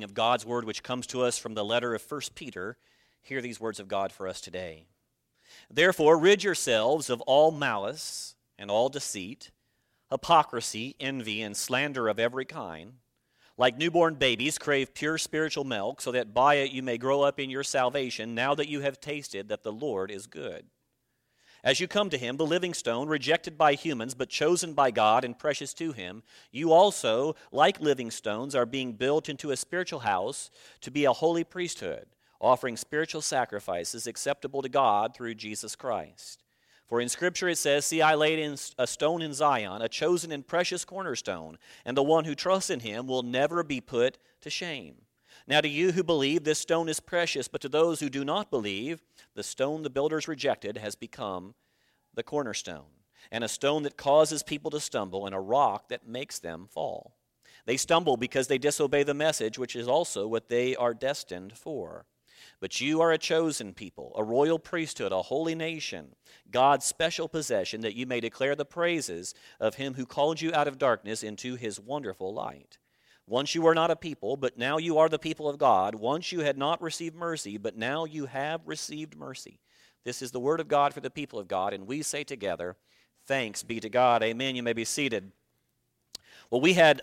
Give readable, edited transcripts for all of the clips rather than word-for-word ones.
reading of God's Word, which comes to us from the letter of 1 Peter, hear these words of God for us today. Therefore, rid yourselves of all malice and all deceit, hypocrisy, envy, and slander of every kind. Like newborn babies, crave pure spiritual milk, so that by it you may grow up in your salvation, now that you have tasted that the Lord is good. As you come to him, the living stone, rejected by humans, but chosen by God and precious to him, you also, like living stones, are being built into a spiritual house to be a holy priesthood, offering spiritual sacrifices acceptable to God through Jesus Christ. For in Scripture it says, See, I laid in a stone in Zion, a chosen and precious cornerstone, and the one who trusts in him will never be put to shame. Now to you who believe, this stone is precious, but to those who do not believe, the stone the builders rejected has become the cornerstone, and a stone that causes people to stumble, and a rock that makes them fall. They stumble because they disobey the message, which is also what they are destined for. But you are a chosen people, a royal priesthood, a holy nation, God's special possession, that you may declare the praises of him who called you out of darkness into his wonderful light. Once you were not a people, but now you are the people of God. Once you had not received mercy, but now you have received mercy. This is the word of God for the people of God, and we say together, thanks be to God. Amen. You may be seated. Well, we had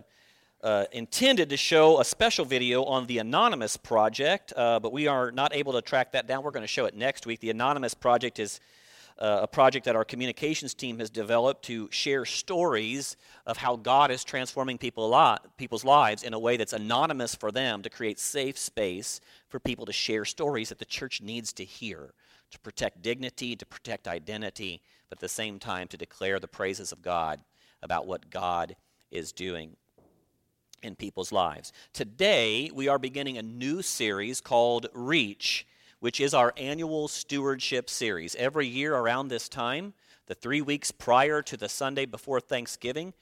intended to show a special video on the Anonymous Project, but we are not able to track that down. We're going to show it next week. The Anonymous Project is a project that our communications team has developed to share stories of how God is transforming people's lives in a way that's anonymous for them, to create safe space for people to share stories that the church needs to hear, to protect dignity, to protect identity, but at the same time to declare the praises of God about what God is doing in people's lives. Today, we are beginning a new series called Reach, which is our annual stewardship series. Every year around this time, the 3 weeks prior to the Sunday before Thanksgiving,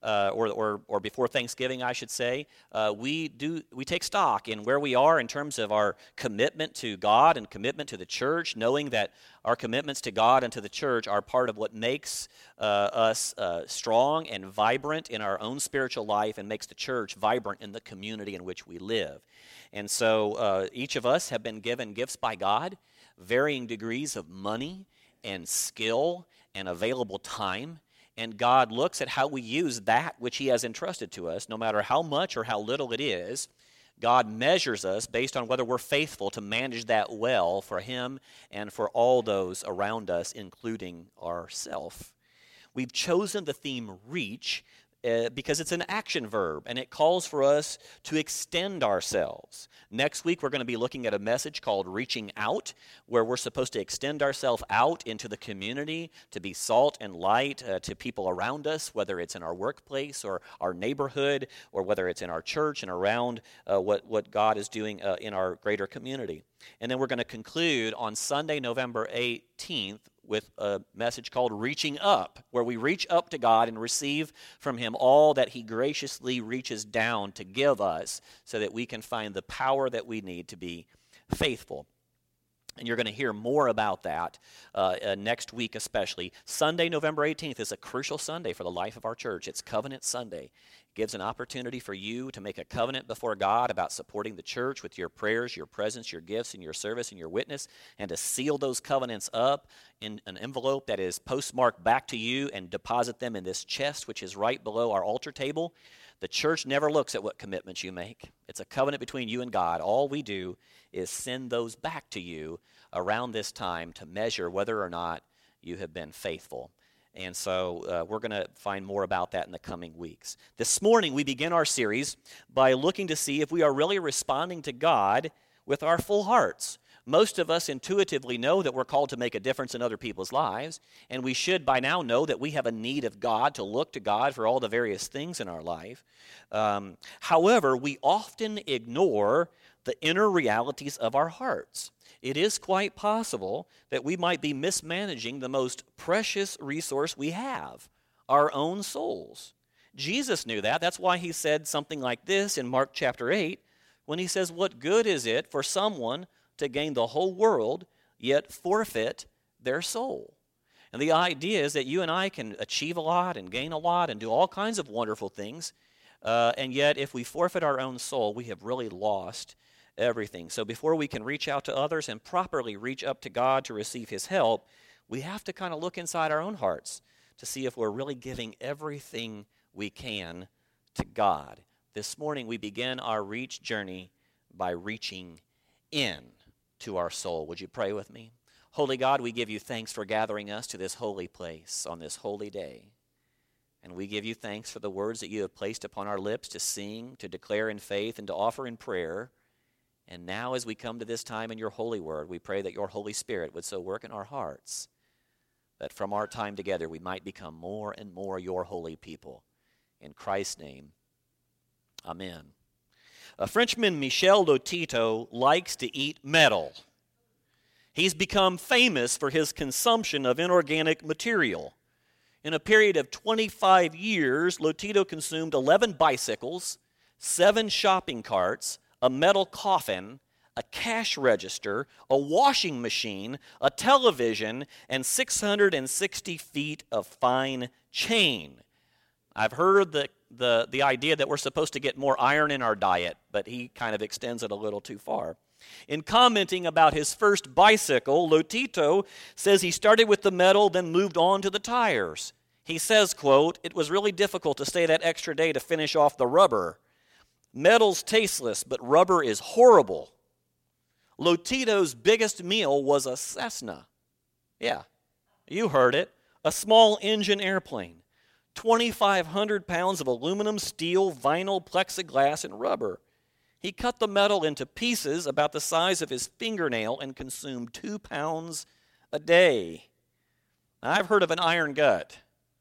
or before Thanksgiving, I should say, we take stock in where we are in terms of our commitment to God and commitment to the church, knowing that our commitments to God and to the church are part of what makes us strong and vibrant in our own spiritual life and makes the church vibrant in the community in which we live. And so each of us have been given gifts by God, varying degrees of money and skill and available time. And God looks at how we use that which he has entrusted to us, no matter how much or how little it is. God measures us based on whether we're faithful to manage that well for him and for all those around us, including ourselves. We've chosen the theme Reach because it's an action verb, and it calls for us to extend ourselves. Next week, we're going to be looking at a message called Reaching Out, where we're supposed to extend ourselves out into the community to be salt and light to people around us, whether it's in our workplace or our neighborhood, or whether it's in our church and around what God is doing in our greater community. And then we're going to conclude on Sunday, November 18th, with a message called Reaching Up, where we reach up to God and receive from him all that he graciously reaches down to give us so that we can find the power that we need to be faithful. And you're going to hear more about that next week especially. Sunday, November 18th is a crucial Sunday for the life of our church. It's Covenant Sunday. It gives an opportunity for you to make a covenant before God about supporting the church with your prayers, your presence, your gifts, and your service and your witness, and to seal those covenants up in an envelope that is postmarked back to you and deposit them in this chest, which is right below our altar table. The church never looks at what commitments you make. It's a covenant between you and God. All we do is send those back to you around this time to measure whether or not you have been faithful. And so we're going to find more about that in the coming weeks. This morning we begin our series by looking to see if we are really responding to God with our full hearts. Most of us intuitively know that we're called to make a difference in other people's lives, and we should by now know that we have a need of God, to look to God for all the various things in our life. However, we often ignore the inner realities of our hearts. It is quite possible that we might be mismanaging the most precious resource we have, our own souls. Jesus knew that. That's why he said something like this in Mark chapter 8, when he says, "What good is it for someone to gain the whole world, yet forfeit their soul?" And the idea is that you and I can achieve a lot and gain a lot and do all kinds of wonderful things, And yet, if we forfeit our own soul, we have really lost everything. So before we can reach out to others and properly reach up to God to receive his help, we have to kind of look inside our own hearts to see if we're really giving everything we can to God. This morning, we begin our reach journey by reaching in to our soul. Would you pray with me? Holy God, we give you thanks for gathering us to this holy place on this holy day. And we give you thanks for the words that you have placed upon our lips to sing, to declare in faith, and to offer in prayer. And now as we come to this time in your holy word, we pray that your Holy Spirit would so work in our hearts that from our time together we might become more and more your holy people. In Christ's name, amen. A Frenchman, Michel Lotito, likes to eat metal. He's become famous for his consumption of inorganic material. In a period of 25 years, Lotito consumed 11 bicycles, 7 shopping carts, a metal coffin, a cash register, a washing machine, a television, and 660 feet of fine chain. I've heard the idea that we're supposed to get more iron in our diet, but he kind of extends it a little too far. In commenting about his first bicycle, Lotito says he started with the metal, then moved on to the tires. He says, quote, "It was really difficult to stay that extra day to finish off the rubber. Metal's tasteless, but rubber is horrible." Lotito's biggest meal was a Cessna. Yeah, you heard it. A small engine airplane. 2,500 pounds of aluminum, steel, vinyl, plexiglass, and rubber. He cut the metal into pieces about the size of his fingernail and consumed 2 pounds a day. Now, I've heard of an iron gut,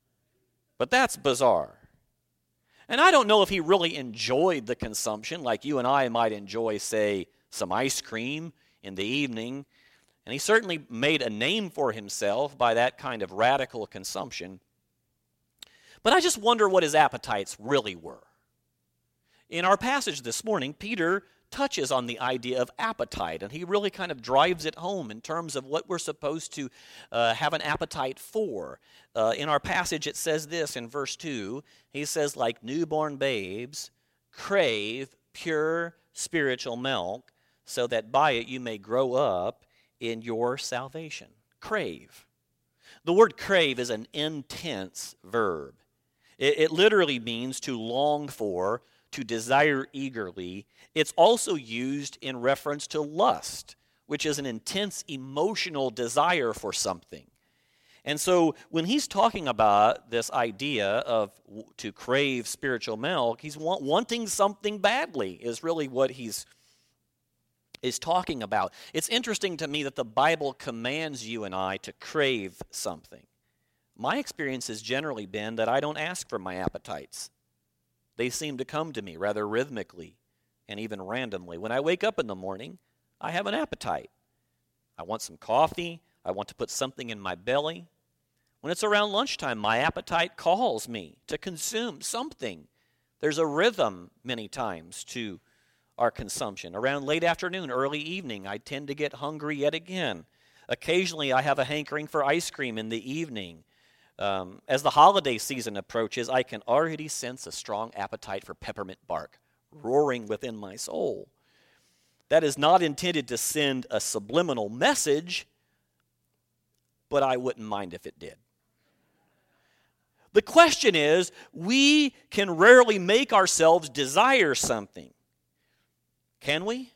but that's bizarre. And I don't know if he really enjoyed the consumption like you and I might enjoy, say, some ice cream in the evening. And he certainly made a name for himself by that kind of radical consumption. But I just wonder what his appetites really were. In our passage this morning, Peter touches on the idea of appetite, and he really kind of drives it home in terms of what we're supposed to have an appetite for. In our passage, it says this in verse 2. He says, "Like newborn babes, crave pure spiritual milk, so that by it you may grow up in your salvation." Crave. The word crave is an intense verb. It literally means to long for, to desire eagerly. It's also used in reference to lust, which is an intense emotional desire for something. And so when he's talking about this idea of to crave spiritual milk, he's wanting something badly is really what he's talking about. It's interesting to me that the Bible commands you and I to crave something. My experience has generally been that I don't ask for my appetites. They seem to come to me rather rhythmically and even randomly. When I wake up in the morning, I have an appetite. I want some coffee. I want to put something in my belly. When it's around lunchtime, my appetite calls me to consume something. There's a rhythm many times to our consumption. Around late afternoon, early evening, I tend to get hungry yet again. Occasionally, I have a hankering for ice cream in the evening. As the holiday season approaches, I can already sense a strong appetite for peppermint bark roaring within my soul. That is not intended to send a subliminal message, but I wouldn't mind if it did. The question is, we can rarely make ourselves desire something. Can we?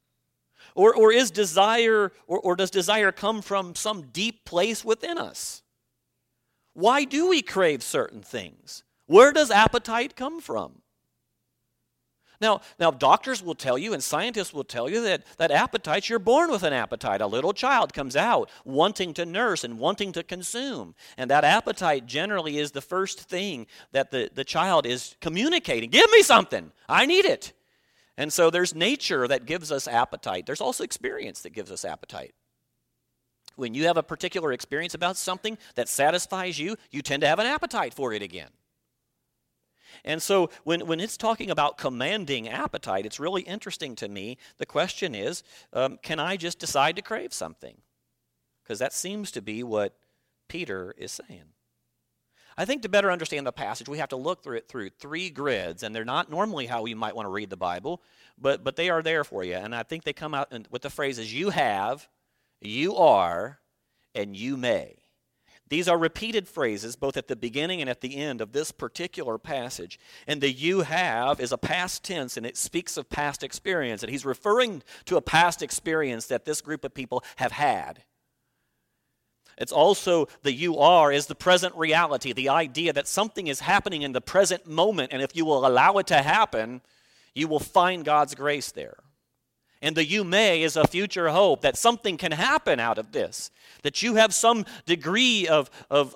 Or is desire, or does desire come from some deep place within us? Why do we crave certain things? Where does appetite come from? Now doctors will tell you and scientists will tell you that appetites, you're born with an appetite. A little child comes out wanting to nurse and wanting to consume. And that appetite generally is the first thing that the child is communicating. Give me something. I need it. And so there's nature that gives us appetite. There's also experience that gives us appetite. When you have a particular experience about something that satisfies you, you tend to have an appetite for it again. And so when it's talking about commanding appetite, it's really interesting to me. The question is, can I just decide to crave something? Because that seems to be what Peter is saying. I think to better understand the passage, we have to look through it through three grids, and they're not normally how you might want to read the Bible, but they are there for you. And I think they come out with the phrases, you have, you are, and you may. These are repeated phrases both at the beginning and at the end of this particular passage. And the you have is a past tense, and it speaks of past experience. And he's referring to a past experience that this group of people have had. It's also the you are is the present reality, the idea that something is happening in the present moment, and if you will allow it to happen, you will find God's grace there. And the you may is a future hope that something can happen out of this, that you have some degree of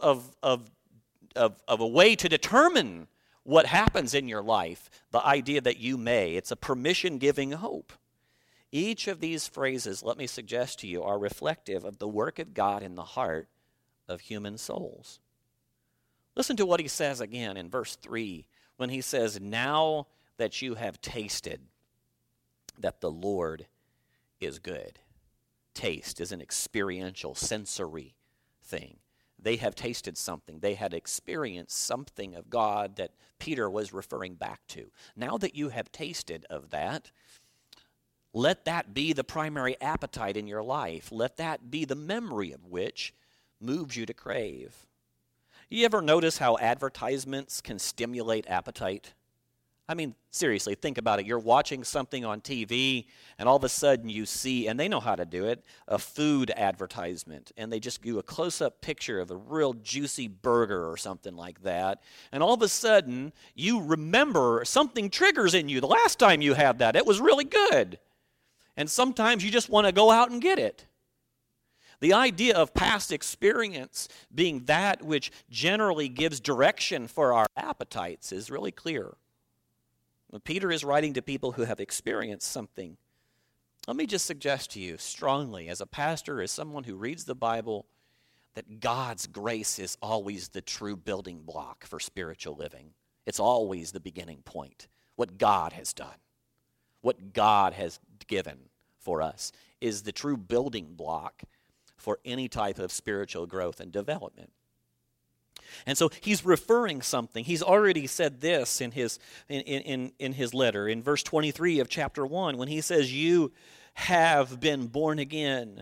a way to determine what happens in your life, the idea that you may. It's a permission-giving hope. Each of these phrases, let me suggest to you, are reflective of the work of God in the heart of human souls. Listen to what he says again in verse 3 when he says, now that you have tasted that the Lord is good. Taste is an experiential, sensory thing. They have tasted something. They had experienced something of God that Peter was referring back to. Now that you have tasted of that, let that be the primary appetite in your life. Let that be the memory of which moves you to crave. You ever notice how advertisements can stimulate appetite? I mean, seriously, think about it. You're watching something on TV, and all of a sudden you see, and they know how to do it, a food advertisement. And they just do a close-up picture of a real juicy burger or something like that. And all of a sudden, you remember something triggers in you. The last time you had that, it was really good. And sometimes you just want to go out and get it. The idea of past experience being that which generally gives direction for our appetites is really clear. Peter is writing to people who have experienced something. Let me just suggest to you strongly, as a pastor, as someone who reads the Bible, that God's grace is always the true building block for spiritual living. It's always the beginning point. What God has done, what God has given for us is the true building block for any type of spiritual growth and development. And so he's referring something. He's already said this in his letter in verse 23 of chapter 1 when he says, you have been born again,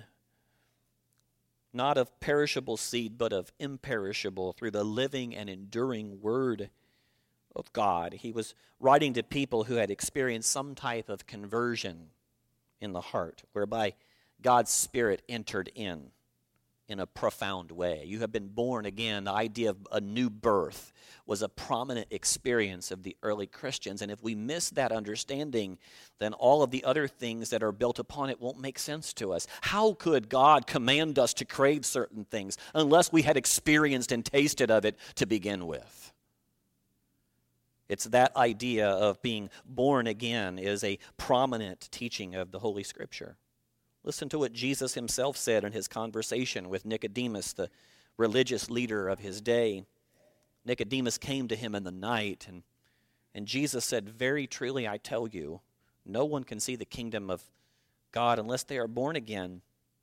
not of perishable seed, but of imperishable, through the living and enduring word of God. He was writing to people who had experienced some type of conversion in the heart, whereby God's Spirit entered in a profound way. You have been born again. The idea of a new birth was a prominent experience of the early Christians. And if we miss that understanding, then all of the other things that are built upon it won't make sense to us. How could God command us to crave certain things unless we had experienced and tasted of it to begin with? It's that idea of being born again is a prominent teaching of the Holy Scripture. Listen to what Jesus himself said in his conversation with Nicodemus, the religious leader of his day. Nicodemus came to him in the night, and Jesus said, very truly I tell you, no one can see the kingdom of God unless they are born again.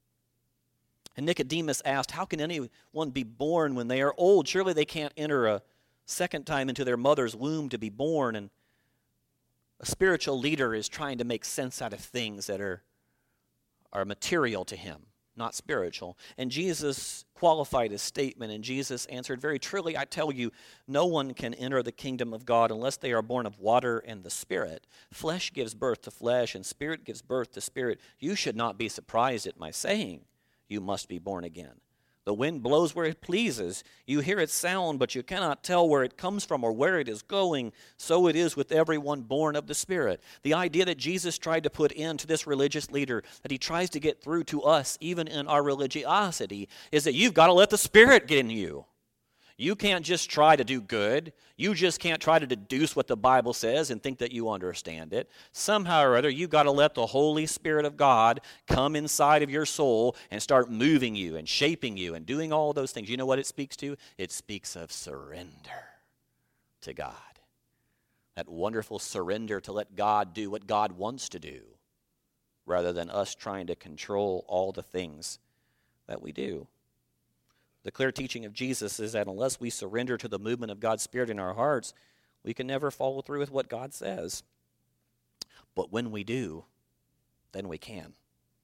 And Nicodemus asked, how can anyone be born when they are old? Surely they can't enter a second time into their mother's womb to be born. And a spiritual leader is trying to make sense out of things that are material to him, not spiritual. And Jesus qualified his statement, and Jesus answered, very truly I tell you, no one can enter the kingdom of God unless they are born of water and the Spirit. Flesh gives birth to flesh, and spirit gives birth to spirit. You should not be surprised at my saying, you must be born again. The wind blows where it pleases. You hear its sound, but you cannot tell where it comes from or where it is going. So it is with everyone born of the Spirit. The idea that Jesus tried to put into this religious leader, that he tries to get through to us, even in our religiosity, is that you've got to let the Spirit get in you. You can't just try to do good. You just can't try to deduce what the Bible says and think that you understand it. Somehow or other, you've got to let the Holy Spirit of God come inside of your soul and start moving you and shaping you and doing all those things. You know what it speaks to? It speaks of surrender to God. That wonderful surrender to let God do what God wants to do, rather than us trying to control all the things that we do. The clear teaching of Jesus is that unless we surrender to the movement of God's Spirit in our hearts, we can never follow through with what God says. But when we do, then we can.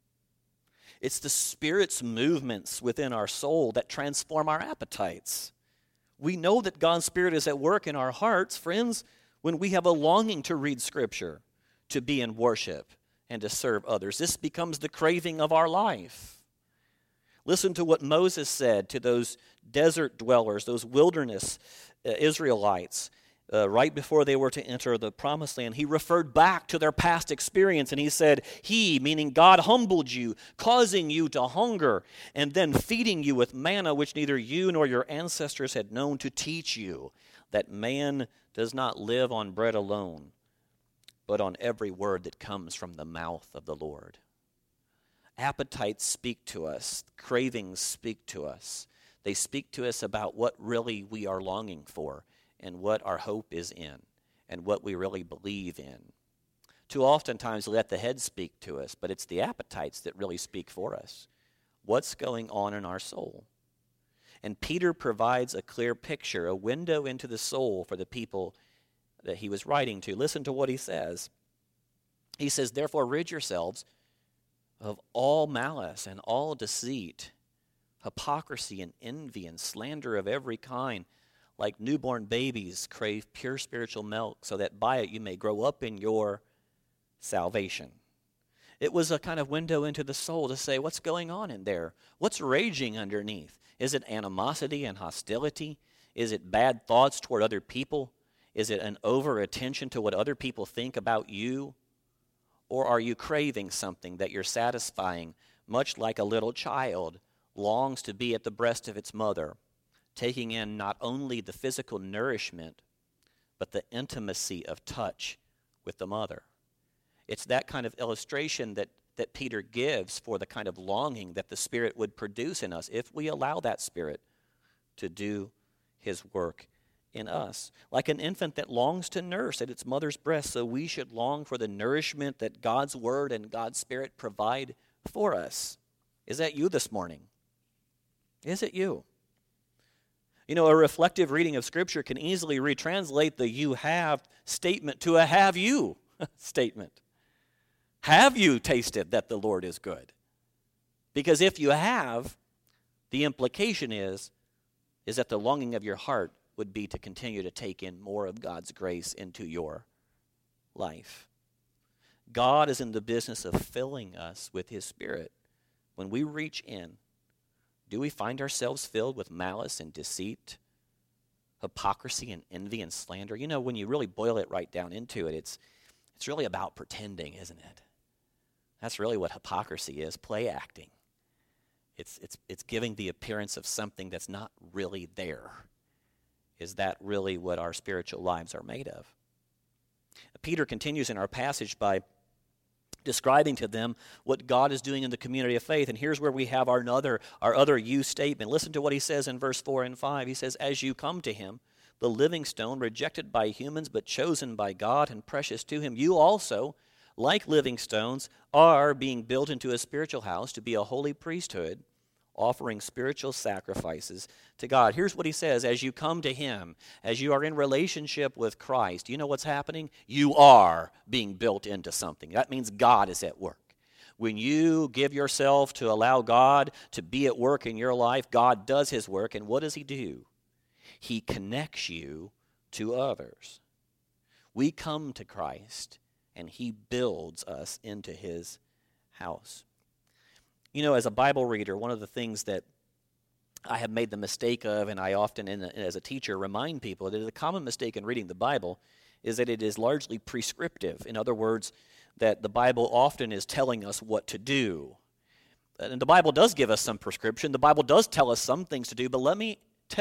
It's the Spirit's movements within our soul that transform our appetites. We know that God's Spirit is at work in our hearts, friends, when we have a longing to read Scripture, to be in worship, and to serve others. This becomes the craving of our life. Listen to what Moses said to those desert dwellers, those wilderness Israelites, right before they were to enter the promised land. He referred back to their past experience, and he said, He, meaning God, humbled you, causing you to hunger, and then feeding you with manna which neither you nor your ancestors had known, to teach you that man does not live on bread alone, but on every word that comes from the mouth of the Lord. Appetites speak to us. Cravings speak to us. They speak to us about what really we are longing for and what our hope is in and what we really believe in. Too oftentimes we let the head speak to us, but it's the appetites that really speak for us. What's going on in our soul? And Peter provides a clear picture, a window into the soul for the people that he was writing to. Listen to what he says. He says, Therefore rid yourselves of all malice and all deceit, hypocrisy and envy and slander of every kind. Like newborn babies, crave pure spiritual milk, so that by it you may grow up in your salvation. It was a kind of window into the soul to say, what's going on in there? What's raging underneath? Is it animosity and hostility? Is it bad thoughts toward other people? Is it an over-attention to what other people think about you? Or are you craving something that you're satisfying, much like a little child longs to be at the breast of its mother, taking in not only the physical nourishment, but the intimacy of touch with the mother? It's that kind of illustration that Peter gives for the kind of longing that the Spirit would produce in us if we allow that Spirit to do His work in us. Like an infant that longs to nurse at its mother's breast, so we should long for the nourishment that God's Word and God's Spirit provide for us. Is that you this morning? Is it you? You know, a reflective reading of Scripture can easily retranslate the you have statement to a have you statement. Have you tasted that the Lord is good? Because if you have, the implication is that the longing of your heart would be to continue to take in more of God's grace into your life. God is in the business of filling us with His Spirit. When we reach in, do we find ourselves filled with malice and deceit, hypocrisy and envy and slander? You know, when you really boil it right down into it, it's really about pretending, isn't it? That's really what hypocrisy is, play acting. It's giving the appearance of something that's not really there. Is that really what our spiritual lives are made of? Peter continues in our passage by describing to them what God is doing in the community of faith. And here's where we have our other you statement. Listen to what he says in verse 4 and 5. He says, As you come to Him, the living stone, rejected by humans but chosen by God and precious to Him, you also, like living stones, are being built into a spiritual house to be a holy priesthood, offering spiritual sacrifices to God. Here's what he says: as you come to Him, as you are in relationship with Christ, you know what's happening? You are being built into something. That means God is at work. When you give yourself to allow God to be at work in your life, God does His work, and what does He do? He connects you to others. We come to Christ, and He builds us into His house. You know, as a Bible reader, one of the things that I have made the mistake of, and I often, as a teacher, remind people that a common mistake in reading the Bible is that it is largely prescriptive. In other words, that the Bible often is telling us what to do. And the Bible does give us some prescription. The Bible does tell us some things to do, but let me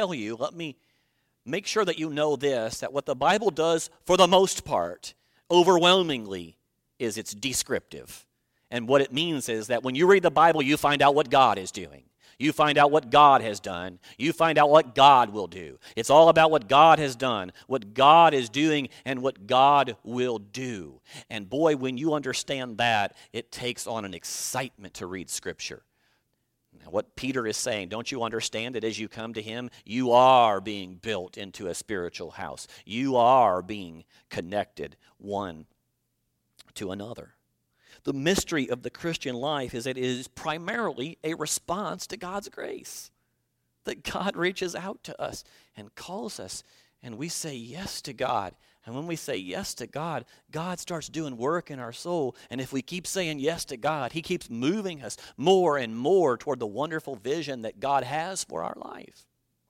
make sure that you know this, that what the Bible does, for the most part, overwhelmingly, is it's descriptive. And what it means is that when you read the Bible, you find out what God is doing. You find out what God has done. You find out what God will do. It's all about what God has done, what God is doing, and what God will do. And boy, when you understand that, it takes on an excitement to read Scripture. What Peter is saying, don't you understand that as you come to him, you are being built into a spiritual house. You are being connected one to another. The mystery of the Christian life is that it is primarily a response to God's grace. That God reaches out to us and calls us, and we say yes to God. And when we say yes to God, God starts doing work in our soul. And if we keep saying yes to God, he keeps moving us more and more toward the wonderful vision that God has for our life.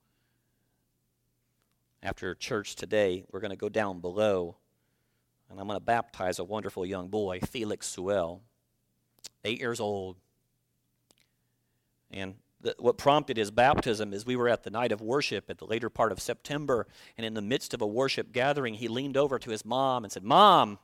After church today, we're going to go down below, and I'm going to baptize a wonderful young boy, Felix Sewell, 8 years old. And what prompted his baptism is we were at the night of worship at the later part of September, and in the midst of a worship gathering, he leaned over to his mom and said, "Mom,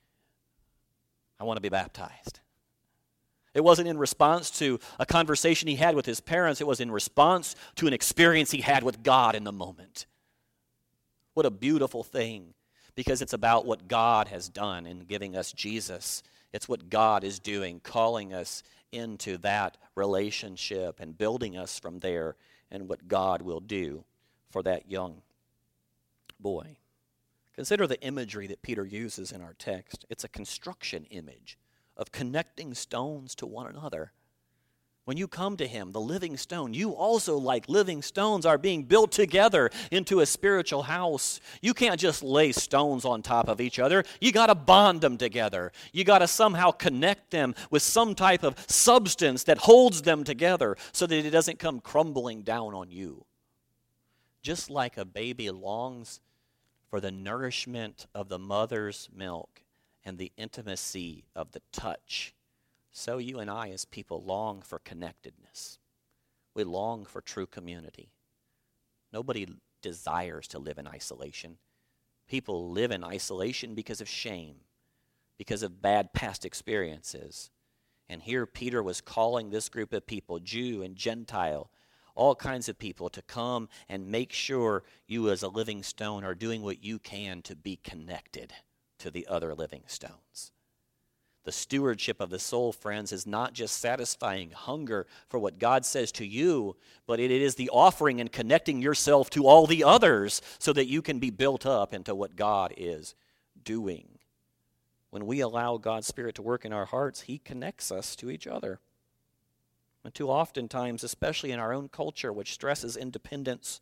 I want to be baptized." It wasn't in response to a conversation he had with his parents. It was in response to an experience he had with God in the moment. What a beautiful thing, because it's about what God has done in giving us Jesus. It's what God is doing, calling us into that relationship and building us from there, and what God will do for that young boy. Consider the imagery that Peter uses in our text. It's a construction image of connecting stones to one another. When you come to him, the living stone, you also, like living stones, are being built together into a spiritual house. You can't just lay stones on top of each other. You got to bond them together. You got to somehow connect them with some type of substance that holds them together so that it doesn't come crumbling down on you. Just like a baby longs for the nourishment of the mother's milk and the intimacy of the touch, so you and I as people long for connectedness. We long for true community. Nobody desires to live in isolation. People live in isolation because of shame, because of bad past experiences. And here Peter was calling this group of people, Jew and Gentile, all kinds of people, to come and make sure you as a living stone are doing what you can to be connected to the other living stones. The stewardship of the soul, friends, is not just satisfying hunger for what God says to you, but it is the offering and connecting yourself to all the others so that you can be built up into what God is doing. When we allow God's Spirit to work in our hearts, he connects us to each other. And too often times, especially in our own culture, which stresses independence,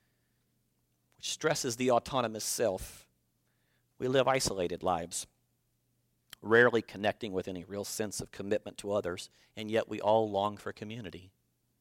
which stresses the autonomous self, we live isolated lives, rarely connecting with any real sense of commitment to others, and yet we all long for community.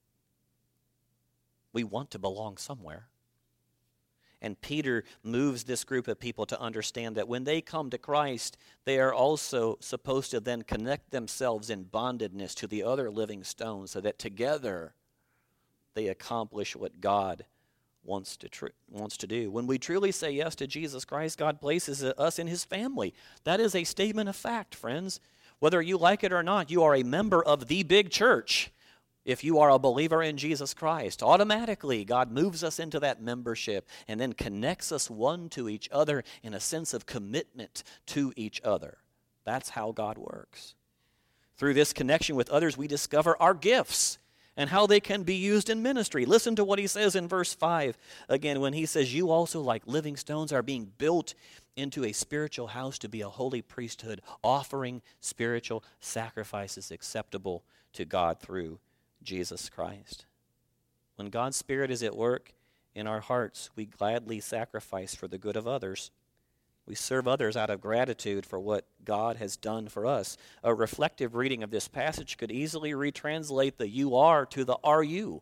We want to belong somewhere. And Peter moves this group of people to understand that when they come to Christ, they are also supposed to then connect themselves in bondedness to the other living stones so that together they accomplish what God wants to do. When we truly say yes to Jesus Christ, God places us in his family. That is a statement of fact, friends. Whether you like it or not, you are a member of the big church. If you are a believer in Jesus Christ, automatically God moves us into that membership and then connects us one to each other in a sense of commitment to each other. That's how God works. Through this connection with others, we discover our gifts and how they can be used in ministry. Listen to what he says in verse 5. Again, when he says, you also, like living stones, are being built into a spiritual house to be a holy priesthood, offering spiritual sacrifices acceptable to God through Jesus Christ. When God's Spirit is at work in our hearts, we gladly sacrifice for the good of others. We serve others out of gratitude for what God has done for us. A reflective reading of this passage could easily retranslate the you are to the are you.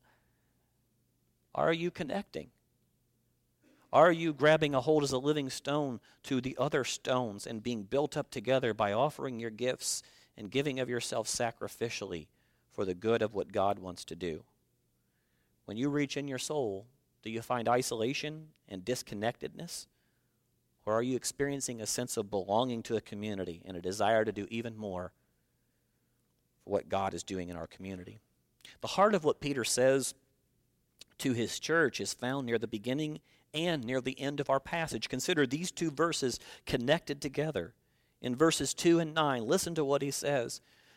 Are you connecting? Are you grabbing a hold as a living stone to the other stones and being built up together by offering your gifts and giving of yourself sacrificially for the good of what God wants to do? When you reach in your soul, do you find isolation and disconnectedness? Or are you experiencing a sense of belonging to a community and a desire to do even more for what God is doing in our community? The heart of what Peter says to his church is found near the beginning and near the end of our passage. Consider these two verses connected together. In verses 2 and 9, listen to what he says.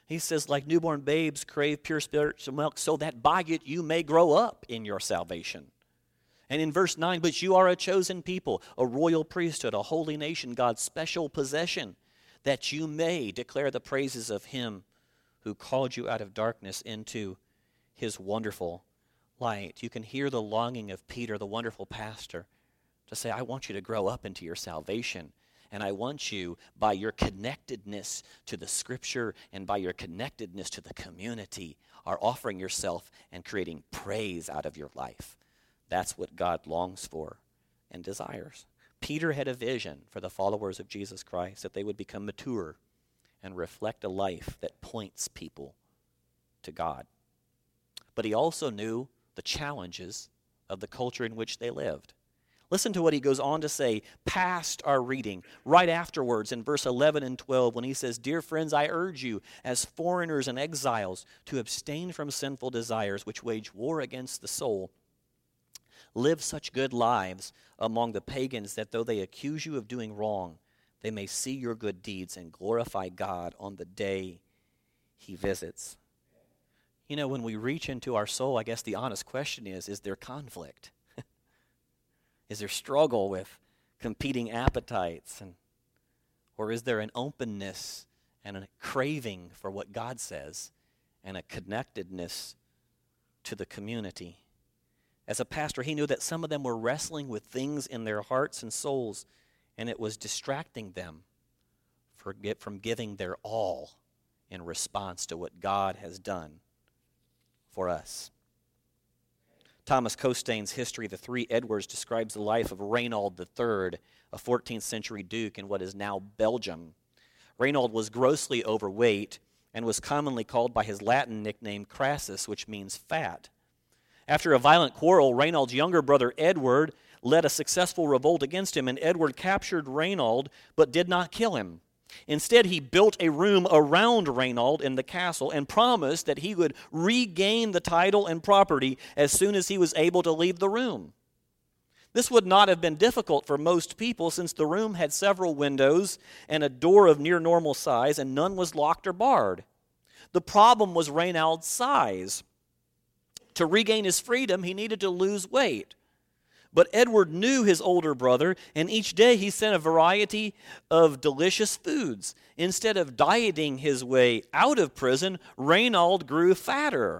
He says, like newborn babes crave pure spiritual milk, so that by it you may grow up in your salvation. And in verse 9, but you are a chosen people, a royal priesthood, a holy nation, God's special possession, that you may declare the praises of him who called you out of darkness into his wonderful light. You can hear the longing of Peter, the wonderful pastor, to say, I want you to grow up into your salvation. And I want you, by your connectedness to the Scripture and by your connectedness to the community, are offering yourself and creating praise out of your life. That's what God longs for and desires. Peter had a vision for the followers of Jesus Christ, that they would become mature and reflect a life that points people to God. But he also knew the challenges of the culture in which they lived. Listen to what he goes on to say past our reading, right afterwards in verse 11 and 12, when he says, Dear friends, I urge you, as foreigners and exiles, to abstain from sinful desires which wage war against the soul. Live such good lives among the pagans that though they accuse you of doing wrong, they may see your good deeds and glorify God on the day he visits. You know, when we reach into our soul, I guess the honest question is there conflict? Is there struggle with competing appetites? Or is there an openness and a craving for what God says and a connectedness to the community? As a pastor, he knew that some of them were wrestling with things in their hearts and souls, and it was distracting them from giving their all in response to what God has done for us. Thomas Costain's History of the Three Edwards describes the life of Reynold III, a 14th century duke in what is now Belgium. Reynold was grossly overweight and was commonly called by his Latin nickname Crassus, which means fat. After a violent quarrel, Reynold's younger brother Edward led a successful revolt against him, and Edward captured Reynold but did not kill him. Instead, he built a room around Reynold in the castle and promised that he would regain the title and property as soon as he was able to leave the room. This would not have been difficult for most people, since the room had several windows and a door of near normal size, and none was locked or barred. The problem was Reynold's size. To regain his freedom, he needed to lose weight. But Edward knew his older brother, and each day he sent a variety of delicious foods. Instead of dieting his way out of prison, Reynold grew fatter.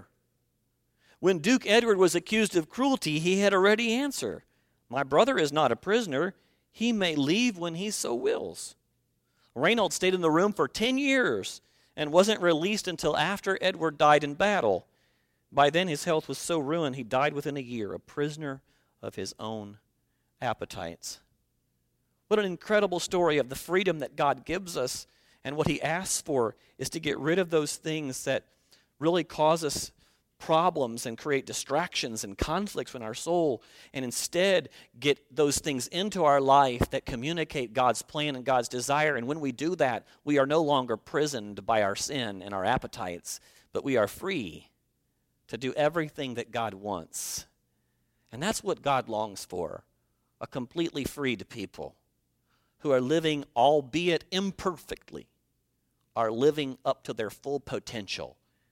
When Duke Edward was accused of cruelty, he had a ready answer. My brother is not a prisoner. He may leave when he so wills. Reynold stayed in the room for 10 years and wasn't released until after Edward died in battle. By then his health was so ruined he died within a year, a prisoner of his own appetites. What an incredible story of the freedom that God gives us, and what he asks for is to get rid of those things that really cause us problems and create distractions and conflicts in our soul, and instead get those things into our life that communicate God's plan and God's desire. And when we do that, we are no longer prisoned by our sin and our appetites, but we are free to do everything that God wants. And that's what God longs for, a completely freed people who are living, albeit imperfectly, are living up to their full potential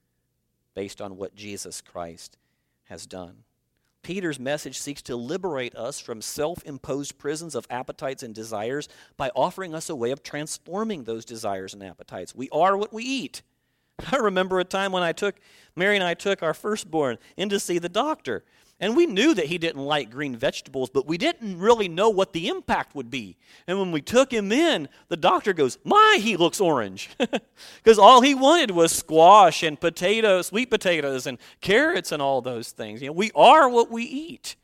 based on what Jesus Christ has done. Peter's message seeks to liberate us from self-imposed prisons of appetites and desires by offering us a way of transforming those desires and appetites. We are what we eat. I remember a time when Mary and I took our firstborn in to see the doctor. And we knew that he didn't like green vegetables, but we didn't really know what the impact would be. And when we took him in, the doctor goes, my, he looks orange. Because all he wanted was squash and potatoes, sweet potatoes and carrots and all those things. You know, we are what we eat.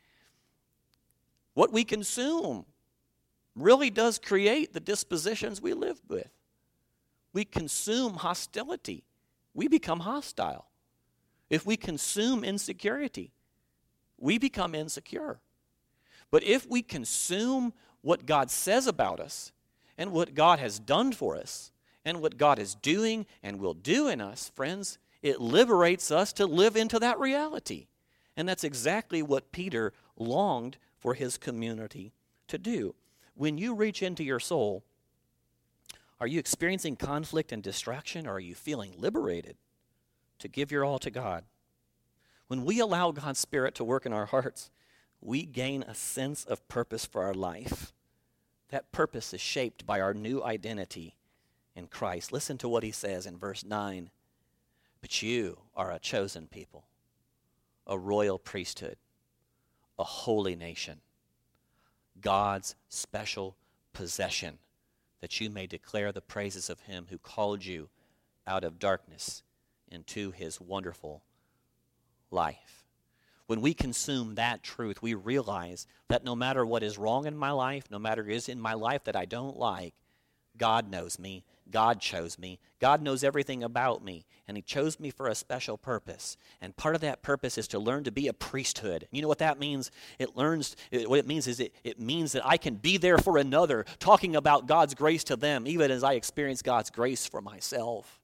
What we consume really does create the dispositions we live with. We consume hostility. We become hostile. If we consume insecurity, we become insecure. But if we consume what God says about us and what God has done for us and what God is doing and will do in us, friends, it liberates us to live into that reality. And that's exactly what Peter longed for his community to do. When you reach into your soul, Are you experiencing conflict and distraction, or are you feeling liberated to give your all to God? When we allow God's Spirit to work in our hearts, we gain a sense of purpose for our life. That purpose is shaped by our new identity in Christ. Listen to what he says in verse 9. But you are a chosen people, a royal priesthood, a holy nation, God's special possession, that you may declare the praises of him who called you out of darkness into his wonderful life. When we consume that truth, we realize that no matter what is wrong in my life, no matter what is in my life that I don't like, God knows me. God chose me. God knows everything about me, and he chose me for a special purpose. And part of that purpose is to learn to be a priesthood. You know what that means? What it means is it means that I can be there for another, talking about God's grace to them, even as I experience God's grace for myself.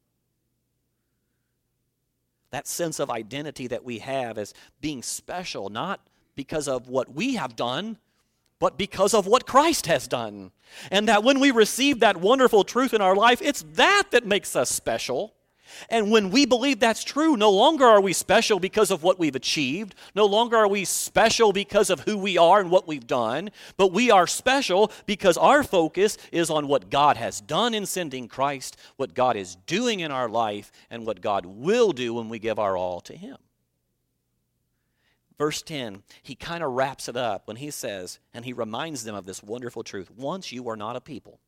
That sense of identity that we have as being special, not because of what we have done, but because of what Christ has done. And that when we receive that wonderful truth in our life, it's that makes us special. And when we believe that's true, no longer are we special because of what we've achieved. No longer are we special because of who we are and what we've done. But we are special because our focus is on what God has done in sending Christ, what God is doing in our life, and what God will do when we give our all to him. Verse 10, he kind of wraps it up when he says, and he reminds them of this wonderful truth. Once you were not a people,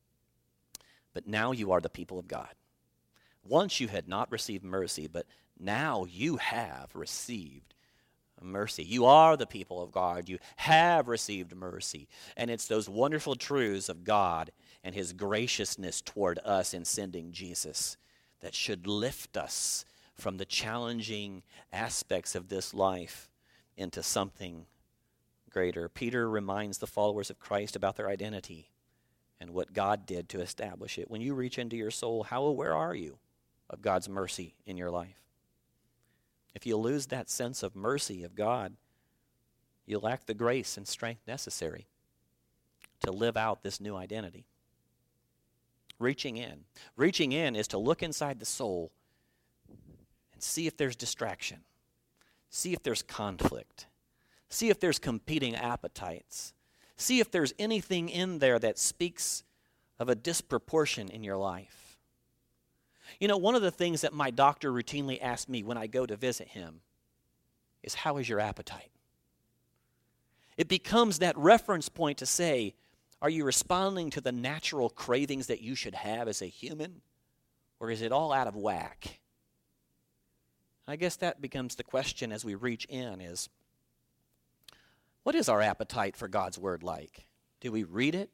but now you are the people of God. Once you had not received mercy, but now you have received mercy. You are the people of God. You have received mercy. And it's those wonderful truths of God and his graciousness toward us in sending Jesus that should lift us from the challenging aspects of this life into something greater. Peter reminds the followers of Christ about their identity and what God did to establish it. When you reach into your soul, how aware are you of God's mercy in your life? If you lose that sense of mercy of God, you lack the grace and strength necessary to live out this new identity. Reaching in is to look inside the soul and see if there's distraction. See if there's conflict. See if there's competing appetites. See if there's anything in there that speaks of a disproportion in your life. You know, one of the things that my doctor routinely asks me when I go to visit him is, how is your appetite? It becomes that reference point to say, are you responding to the natural cravings that you should have as a human, or is it all out of whack? I guess that becomes the question as we reach in is, what is our appetite for God's word like? Do we read it?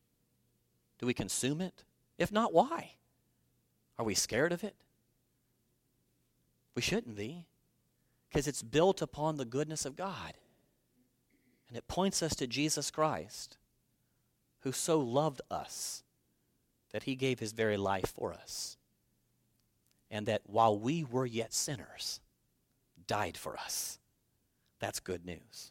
Do we consume it? If not, why? Are we scared of it? We shouldn't be, because it's built upon the goodness of God. And it points us to Jesus Christ, who so loved us that he gave his very life for us. And that while we were yet sinners, died for us. That's good news.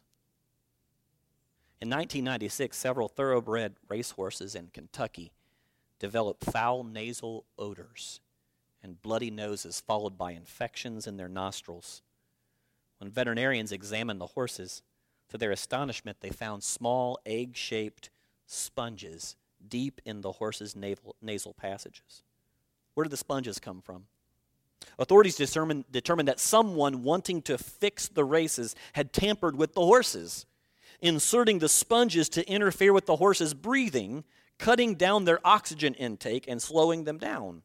In 1996, several thoroughbred racehorses in Kentucky developed foul nasal odors and bloody noses followed by infections in their nostrils. When veterinarians examined the horses, to their astonishment, they found small egg-shaped sponges deep in the horses' nasal passages. Where did the sponges come from? Authorities determined that someone wanting to fix the races had tampered with the horses, inserting the sponges to interfere with the horses' breathing, cutting down their oxygen intake and slowing them down.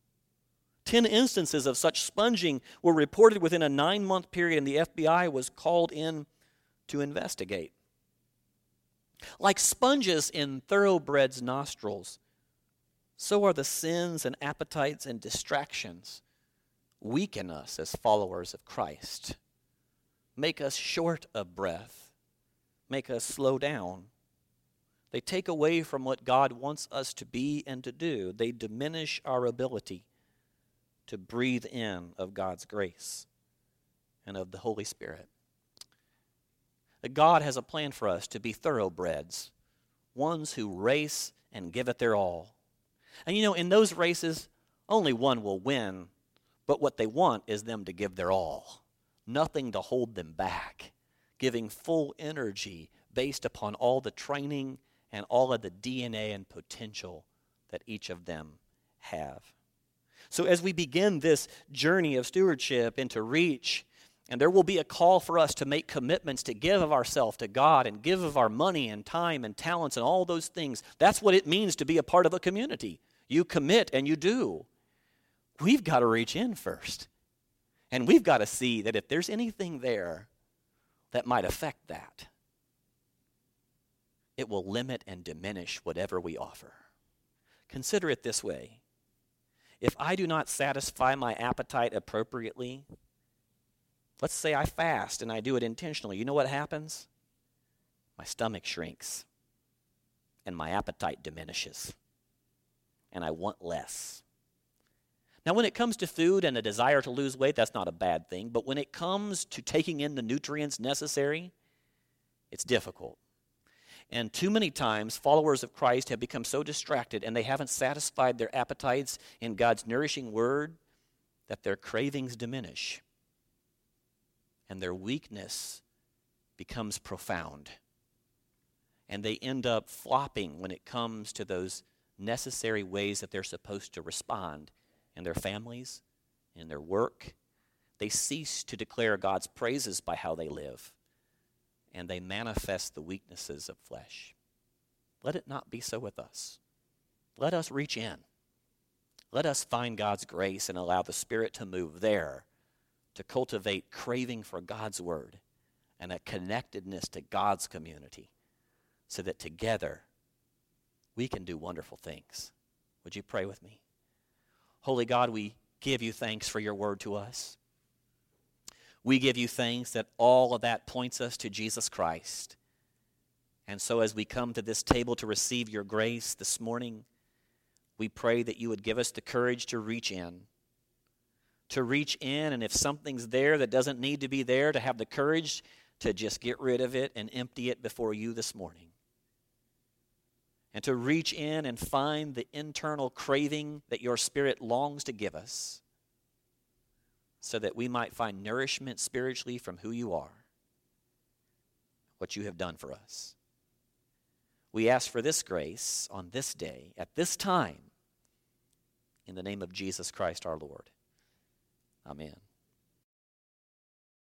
10 instances of such sponging were reported within a 9-month period, and the FBI was called in to investigate. Like sponges in thoroughbreds' nostrils, so are the sins and appetites and distractions weaken us as followers of Christ, make us short of breath, make us slow down. They take away from what God wants us to be and to do. They diminish our ability to breathe in of God's grace and of the Holy Spirit. God has a plan for us to be thoroughbreds, ones who race and give it their all. And in those races, only one will win, but what they want is them to give their all, nothing to hold them back, giving full energy based upon all the training and all of the DNA and potential that each of them have. So as we begin this journey of stewardship and to reach, and there will be a call for us to make commitments to give of ourselves to God and give of our money and time and talents and all those things. That's what it means to be a part of a community. You commit and you do. We've got to reach in first. And we've got to see that if there's anything there that might affect that, it will limit and diminish whatever we offer. Consider it this way. If I do not satisfy my appetite appropriately, let's say I fast and I do it intentionally, you know what happens? My stomach shrinks and my appetite diminishes and I want less. Now, when it comes to food and a desire to lose weight, that's not a bad thing. But when it comes to taking in the nutrients necessary, it's difficult. And too many times, followers of Christ have become so distracted and they haven't satisfied their appetites in God's nourishing word that their cravings diminish and their weakness becomes profound. And they end up flopping when it comes to those necessary ways that they're supposed to respond in their families, in their work. They cease to declare God's praises by how they live, and they manifest the weaknesses of flesh. Let it not be so with us. Let us reach in. Let us find God's grace and allow the Spirit to move there to cultivate craving for God's word and a connectedness to God's community so that together we can do wonderful things. Would you pray with me? Holy God, we give you thanks for your word to us. We give you thanks that all of that points us to Jesus Christ. And so as we come to this table to receive your grace this morning, we pray that you would give us the courage to reach in. And if something's there that doesn't need to be there, to have the courage to just get rid of it and empty it before you this morning. And to reach in and find the internal craving that your Spirit longs to give us so that we might find nourishment spiritually from who you are, what you have done for us. We ask for this grace on this day, at this time, in the name of Jesus Christ our Lord. Amen.